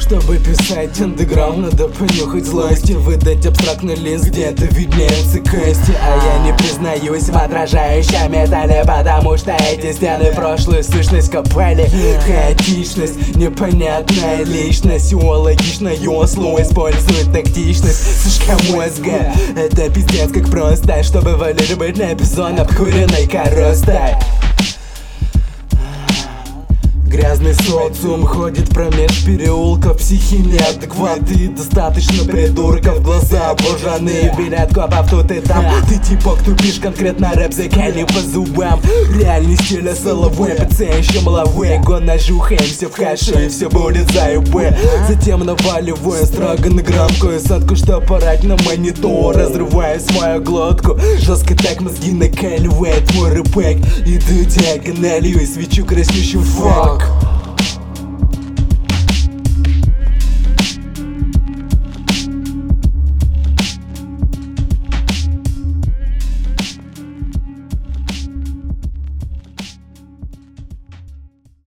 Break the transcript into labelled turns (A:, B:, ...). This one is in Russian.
A: Чтобы писать андеграунд, надо понюхать злости, выдать абстрактный лист, где-то виднеются кости. А я не признаюсь в отражающем металле, потому что эти стены прошлую сущность копали. Хаотичность, непонятная личность, логичное слово использует тактичность. Слишком мозга, это пиздец как просто, чтобы валировать на бизон обкуренной коростой. Грязный социум ходит промеж переулков, психи неадекваты, достаточно придурков, глаза обожженные, видят копов тут и там. Ты типок тупишь, конкретно рэп закали по зубам. Реальный стиль соловой, ПЦ еще маловой. Год нажухаемся в кашу и все будет за ЮБ. Затем наваливаю строго на громкую садку, что порать на монитор, разрываю свою глотку. Жестко так мозги накаливает мой рэпэк. Иду диагональю и свечу краснющим фак.